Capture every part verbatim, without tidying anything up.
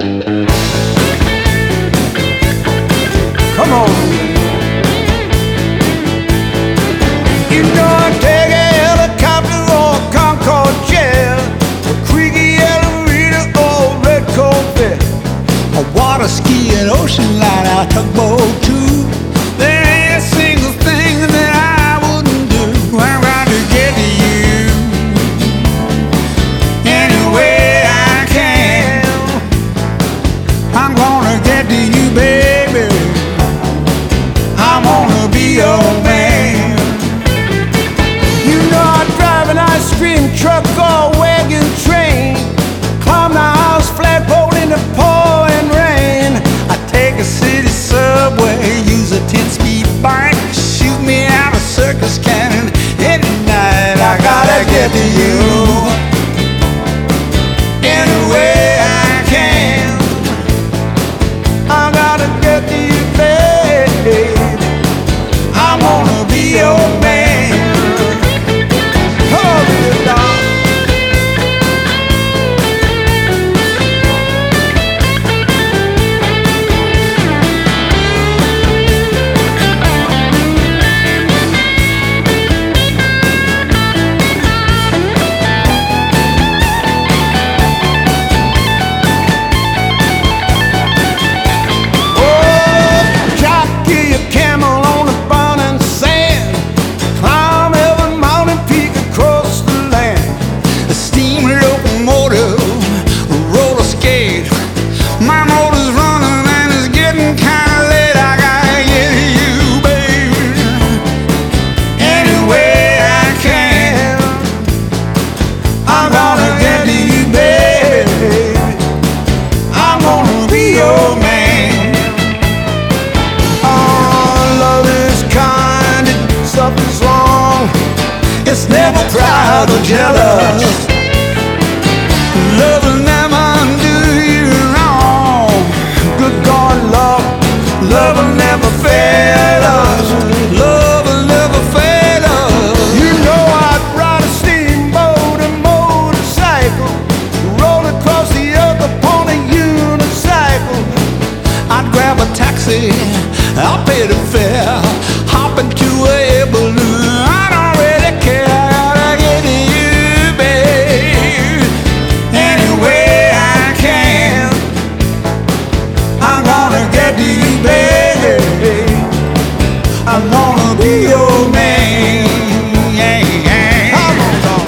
Come on. You know I take a helicopter or a Concorde jet, a creaky elevator or a red Corvette, a water ski, an ocean liner, tugboat too. There ain't a single thing that I wouldn't do. I'm going to get to you any way I can. I'm gonna get to you, baby. I'm gonna be your man. You know I drive an ice cream truck or wagon train, climb the house flagpole in the pouring rain. I take a city subway, use a ten-speed bike, shoot me out a circus cannon. Any night I gotta get to you any way I can. I gotta get to you, baby. I'm gonna be your man. Oh, dear dog. Oh, jockey a camel on the burning sand, climb every mountain peak across the land. A steam locomotive, a roller skate. My motor's running and it's getting kinda late. I gotta get to you, baby, any way I can. I'm gonna get to you, baby. I'm gonna be your man. Oh, love is kind, it suffers long. It's never proud or jealous. Love will never do you wrong. Good God, love, love will never fail us. Love will never fail us. You know I'd ride a steamboat, a motorcycle, roll across the earth upon a unicycle. I'd grab a taxi, I'll pay the fare, hop into a air balloon. I don't really care. I gotta get to you, babe, any way I can. I'm gonna get to you, baby. I'm gonna be your man. Come on, dog.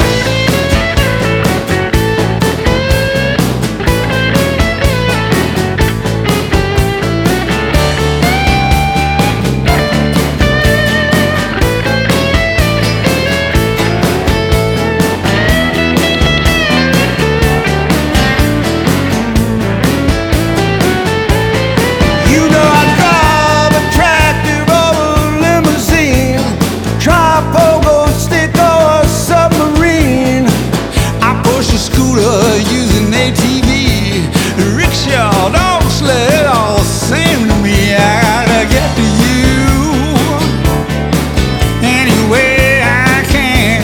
You know I drive a tractor or a limousine, tripogo stick or a submarine. I push a scooter using A T V, rickshaw, dog sled, all the same to me. I gotta get to you any way I can.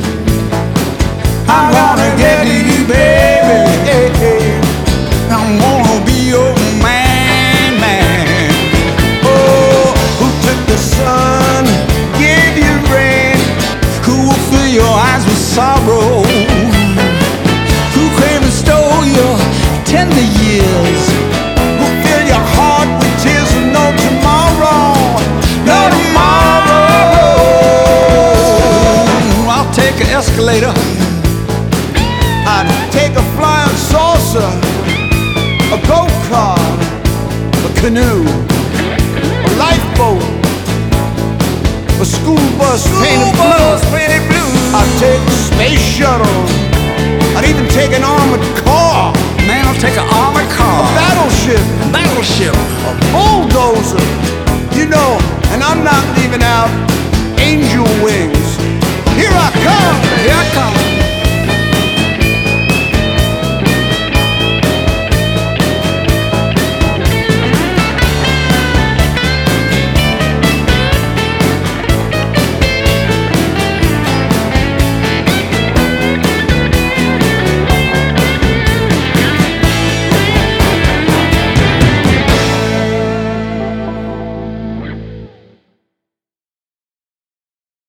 I'm gonna get to you, baby. I'm gonna be your man, man. Oh, who took the sun, gave you rain? Who will fill your eyes with sorrow? Who came and stole your tender years? Who fill your heart with tears and no tomorrow? No tomorrow. I'll take an escalator, I'd take a flying saucer, a go-kart, a canoe, a lifeboat, a school bus painted blue. I'd take a space shuttle. I'd even take an armored car, Man, I'll take an armored a car, battleship, battleship. a bulldozer. You know, and I'm not leaving out angel wings. Here I come. Here I come.